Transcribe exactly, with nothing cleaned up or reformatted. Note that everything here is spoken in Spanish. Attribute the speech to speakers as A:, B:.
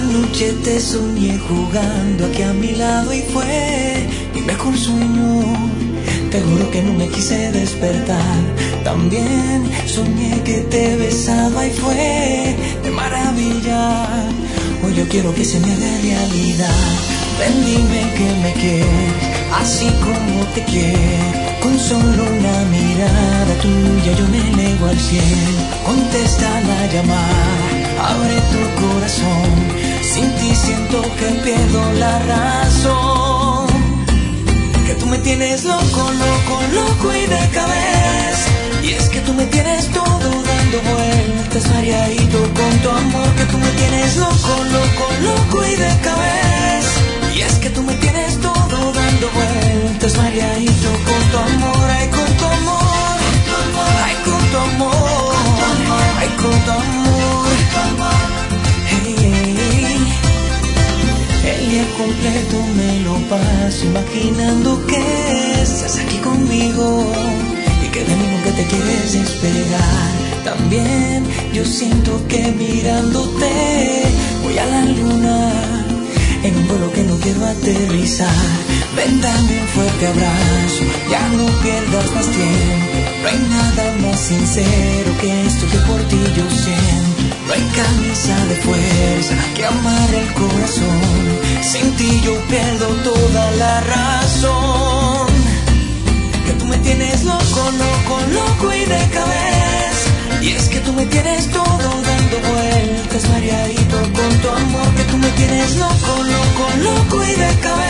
A: noche te soñé jugando aquí a mi lado y fue mi mejor sueño. Te juro que no me quise despertar. También soñé que te besaba y fue de maravilla. Hoy yo quiero que se me haga realidad. Ven, dime que me quieres, así como te quiero. Con solo una mirada tuya yo me elevo al cielo. Contesta la llamada, abre tu corazón. Sin ti siento que pierdo la razón. Que tú me tienes loco, loco, loco y de cabeza. Y es que tú me tienes todo dando vueltas, mareadito con tu amor. Que tú me tienes loco, loco, loco y de cabeza. Y es que tú me tienes todo dando vueltas, mareadito con tu amor. Ay, con tu amor, ay, con tu amor, ay, con tu amor. Hey, hey. El día completo me lo paso imaginando que estás aquí conmigo y que de mí nunca te quieres despegar. También yo siento que mirándote voy a la luna en un vuelo que no quiero aterrizar. Ven, dame un fuerte abrazo, ya no pierdas más tiempo. No hay nada más sincero que esto que por ti yo siento. No hay camisa de fuerza que amarre el corazón. Sin ti yo pierdo toda la razón. Que tú me tienes loco, loco, loco y de cabeza. Y es que tú me tienes todo dando vueltas, mareadito con tu amor. Que tú me tienes loco, loco, loco y de cabeza.